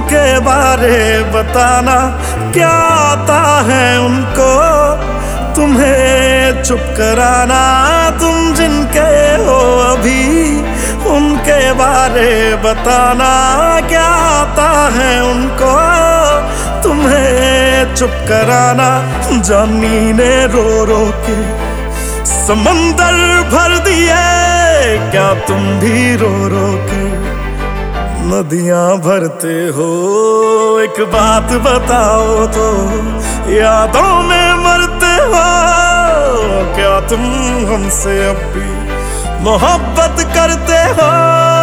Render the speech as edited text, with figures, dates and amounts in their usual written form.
उनके बारे बताना क्या आता है उनको, तुम्हें चुप कराना। तुम जिनके हो अभी उनके बारे बताना क्या आता है उनको, तुम्हें चुप कराना। जानी ने रो रो के समंदर भर दिए, क्या तुम भी रो रो के नदियां भरते हो। एक बात बताओ तो, यादों में मरते हो क्या तुम हमसे अब भी मोहब्बत करते हो?